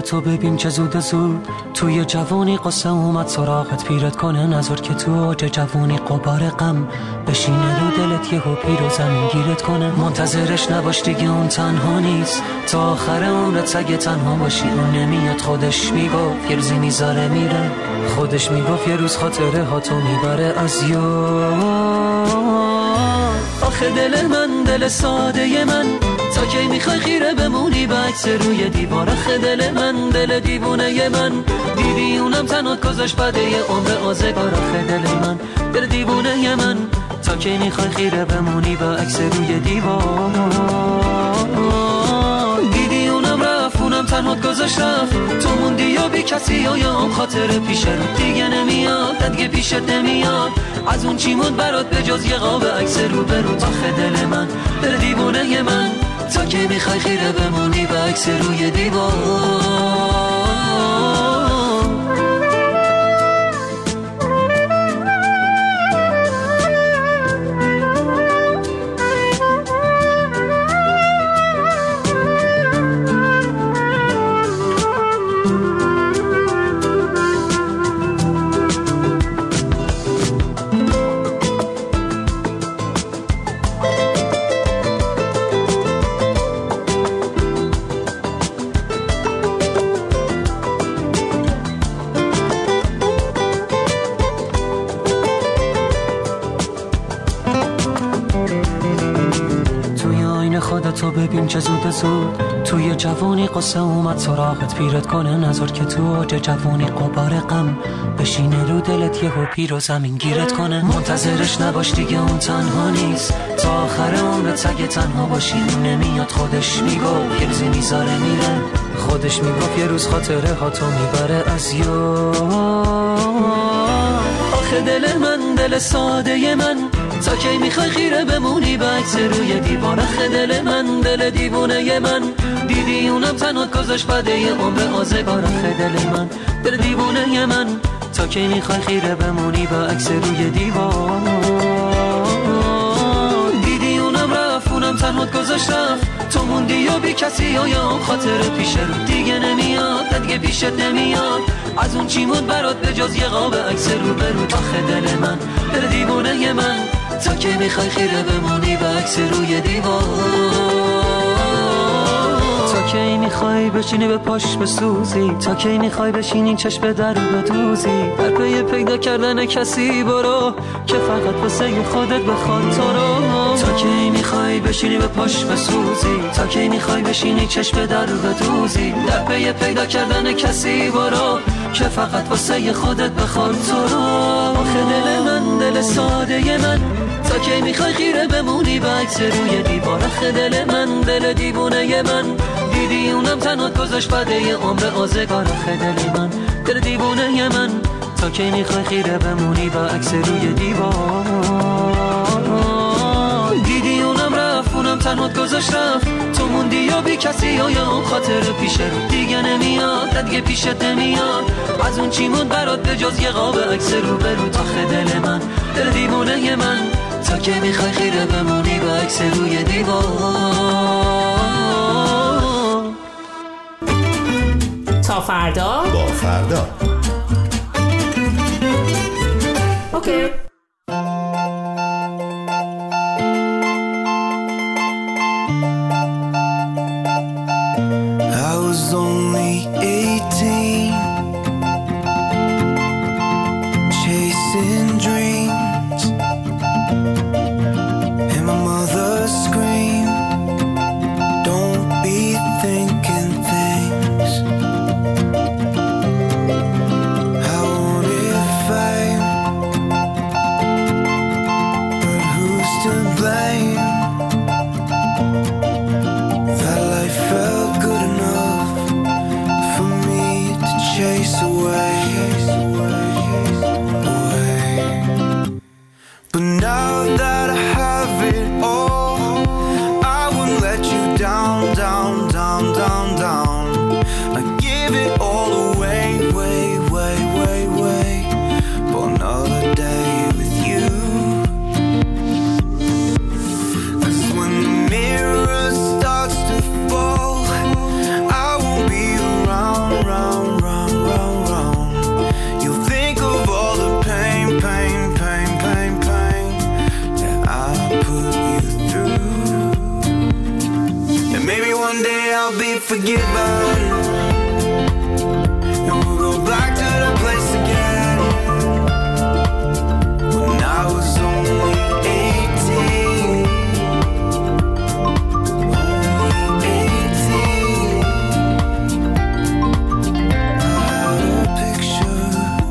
خودتو ببین که زود توی جوانی قصه اومد سراغت، پیرت کنه نظر که تو اوج جوانی قبار غم بشینه رو دلت، یهو پیر و زمین گیرت کنه. منتظرش نباش دیگه، اون تنها نیست تا آخر عمرت. سگه تنها باشی اون نمیاد، خودش میگفت یه روزی میذاره میره، خودش میگفت یه روز خاطره ها تو میبره از یاد. آخه دل من دل ساده من، تا کی میخوای خیره بمونی به عکس روی دیوار؟ آخه دل من دل دیوونه من، دیدی اونم تنات گذاشت بده یه عمر آزگار. آخه دل من دل دیوونه من، تا کی میخوای خیره بمونی به عکس روی دیوار؟ دیدی اونم رفت، اونم تنات گذاشت رفت، تو موندی یا بی کسی یا هم خاطر پیش رو دیگه نمیاد، دیگه پیشت نمیاد. از اون چی موند برات به جز یه قاب عکس رو به رو؟ آخه دل من دل دیوونه من، تا که میخوای خیره بمونی به عکس روی دیوار؟ تو ببین چه زود توی جوانی قصه اومد سراغت، پیرت کنه نظر که تو اوج جوانی قبار غم بشینه رو دلت، یهو پیر و زمین گیرت کنه. منتظرش نباش دیگه، اون تنها نیست تا آخر عمرت. سگه تنها باشی اون نمیاد، خودش میگفت یه روزی میذاره میره، خودش میگفت یه روز خاطره ها تو میبره از یاد. آخه دل من دل ساده من، تا کی میخوای خیره بمونی به عکس روی دیوار؟ آخه دل من دل دیوونه من، دیدی اونم تنات گذاشت بده یه عمر آزگار. آخه دل من دل دیوونه من، تا کی میخوای خیره بمونی به عکس روی دیوار؟ دیدی اونم رفت، اونم تنات گذاشت رفت، تو موندی یا بی کسی یا هم خاطر پیش رو دیگه نمیاد، دیگه پیشت نمیاد. از اون چی موند برات به جز یه قاب عکس رو به رو؟ آخه دل من دل دیوونه من، تا که میخوای خیره بمونی به عکس روی دیوار؟ تا کی میخوای بشینی به پاش بسوزی؟ تا کی میخوای بشینی چشم در بدوزی؟ در پی پیدا کردن کسی برو که فقط واسه خودت بخواد تو رو. تا کی میخوای بشینی به پاش بسوزی؟ تا کی میخوای بشینی چشم در بدوزی؟ در پی پیدا کردن کسی برو که فقط واسه خودت بخواد تو رو. آخه دل من دل ساده من، تا کی میخوای خیره بمونی به عکس روی دیوار؟ آخه دل من دل دیوونه من، دیدی اونم تنات گذاشت بده یه عمر آزگار. آخه دل من دل دیوونه من، تا کی میخوای خیره بمونی به عکس روی دیوار؟ دیدی اونم رفت، اونم تنات گذاشت رفت، تو موندی یا بی کسی یا هم خاطر پیش رو دیگه نمیاد، دیگه پیشت نمیاد. از اون چی موند برات به جز یه قاب عکس رو به رو؟ آخه دل من دل دیوونه من، تا که میخوای خیره بمونی به عکس روی دیوار؟ تا فردا با فردا. اوکی. I was only 18, chasing dreams, and my mother screamed, don't be thinking things. I wanted fame, put you through. And maybe one day I'll be forgiven, and we'll go back to the place again when I was only 18. Only 18. I had a picture,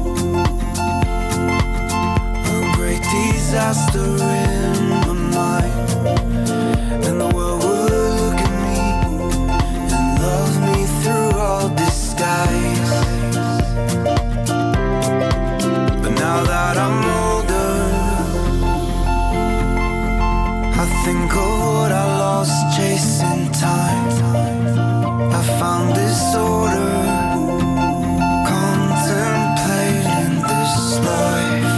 a great disaster in my mind, and the world would look at me and love me through all disguise. But now that I'm older, I think of what I lost chasing time. I found disorder, contemplating this life.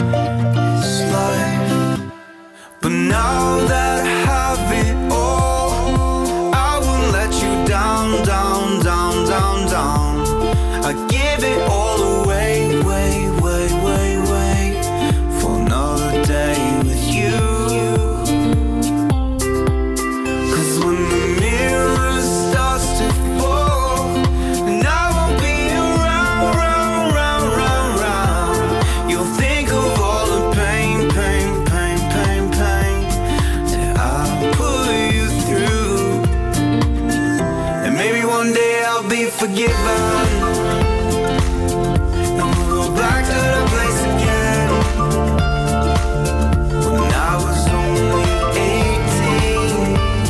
But now that I have it all, I won't let you down, down, down, down, down. I give it all away, way, way, way, way, for another day with you. 'Cause when the mirror starts to fall, and I won't be around, round, round, round, round, you'll think of all the pain, pain, pain, pain, pain that I put you through. And maybe one day I'll be forgiven, and we'll go back to the place again when I was only 18.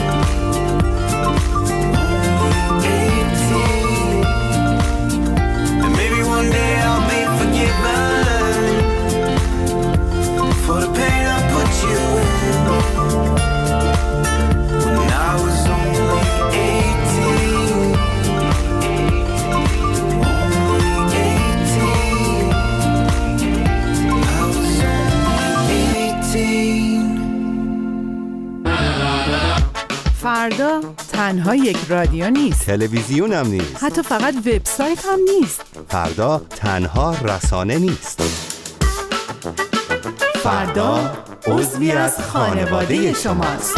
Only 18. And maybe one day I'll be forgiven for the pain I put you in when I was only 18. Only 18. I was only 18. فردا تنها یک رادیو نیست، تلویزیون هم نیست، حتی فقط وبسایت هم نیست. فردا تنها رسانه نیست. فردا عضوی از خانواده شماست.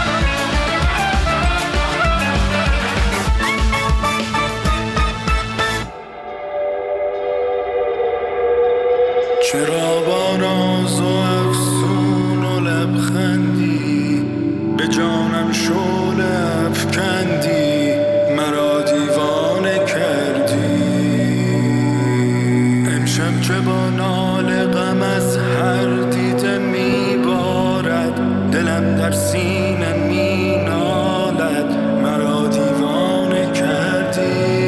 چرا با ناز و افسون و لبخندی به جانم شعله افکندی، مرا دیوانه کردی. امشب که با ناله غم از هر دیده میبارد، دلم در سینه مینالد، مرا دیوانه کردی.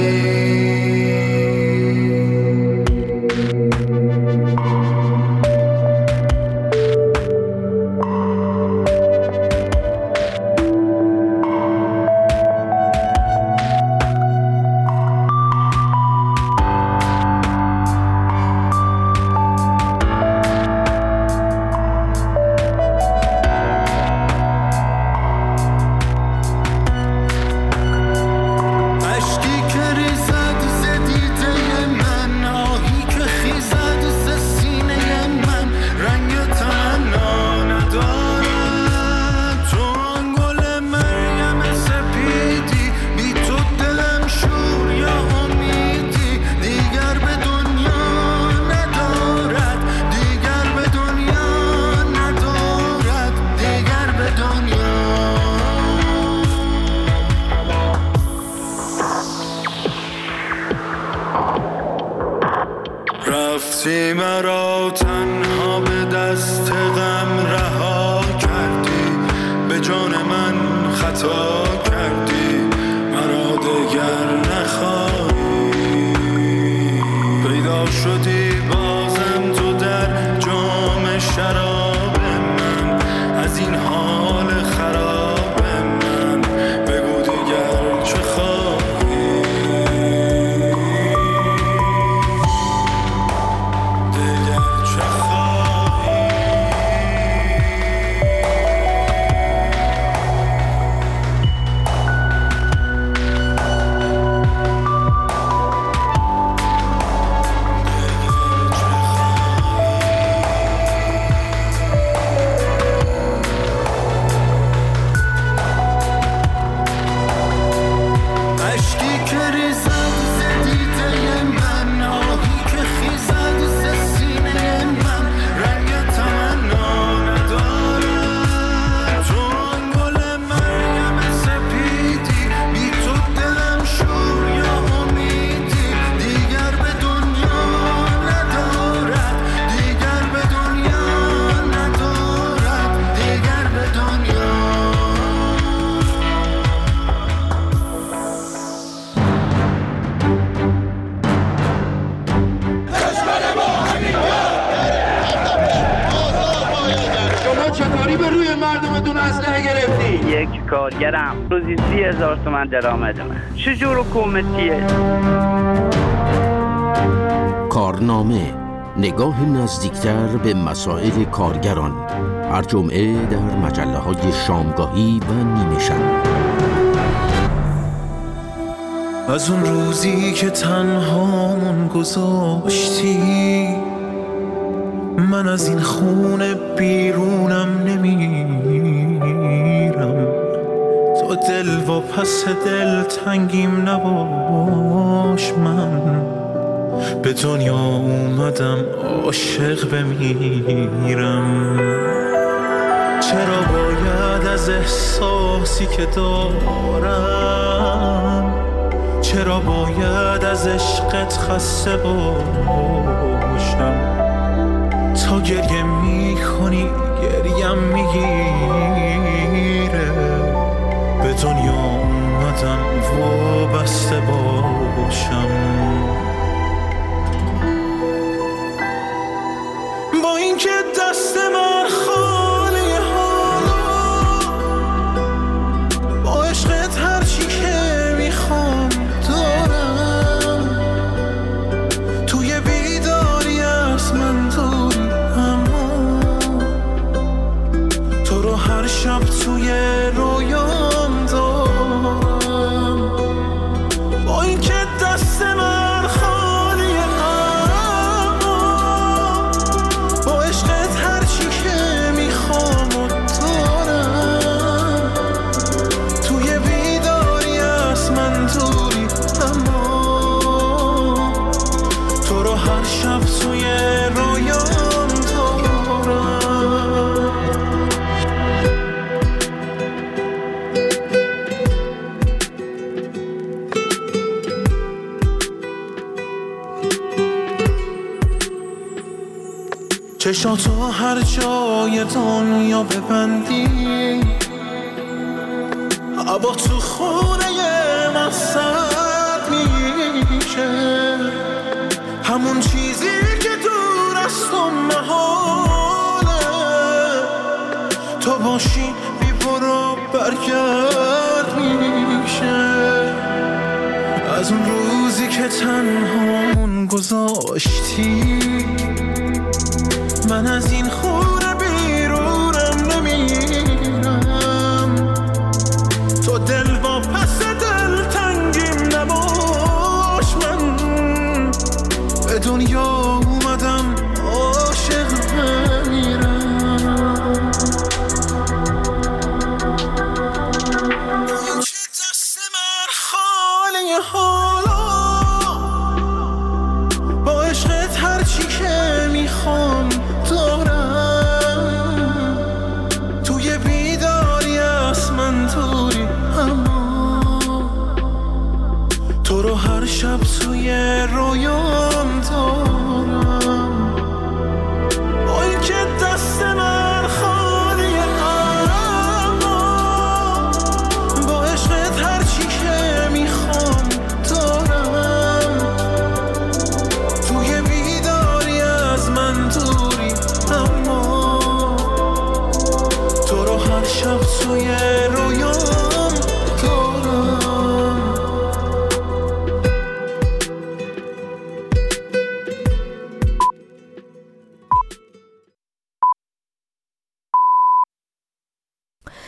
رفتی مرا تنها به دست غم رها کردی، به جان من خطا کردی، مرا دگر نخواهی. پیدا شدی بازم تو در جام شراب من، از این حال خراب من بگو دیگر چه خواهی. دیگر چه خواهی. اسلحه گرفتی؟ یک کارگرم روزی 30,000 تومان درآمد من. چجور حکومتیه؟ کارنامه، نگاه نزدیکتر به مسائل کارگران، هر جمعه در مجله‌های شامگاهی و نیمه شب. از اون روزی که تنهامون گذاشتی، من از این خونه بیرونم نمیرم. تو دل و پس دل تنگیم نباش، من به دنیا اومدم عاشق بمیرم. چرا باید از احساسی که دارم، چرا باید از عشقت خسته باشم؟ تا گریه میکنی گریم میگیره، به دنیا اومدم وابسته باشم. با اینکه دست من خالی حالا، با عشقت هرچی که میخوام دارم. توی بیداری از من دوری، اما تو رو هر شب توی رویام دارم. با اینکه دست من خالی اما با عشقت هرچی که میخوام دارم. توی بیداری از من دوری، اما تو رو هر شب توی رویام دارم. چشاتو هر جای دنیا ببندی، هوا تو خونه من سرد میشه. همون چیزی که دور از تو محاله، تو باشی بی برو برگرد میشه. از اون روزی که تنهامون گذاشتی، من از این خونه بیرونم نمیرم. تو دل با پس دل تنگیم نباش، من به دنیا اومدم عاشق بمیرم. این که دست من خالی حالا، با عشقت هرچی که میخوام دارم. توی بیداری از من دوری، اما تو رو هر شب توی رویام دارم. با اینکه دست من خالی اما با عشقت هرچی که میخوام دارم. توی بیداری از من دوری، اما تو رو هر شب توی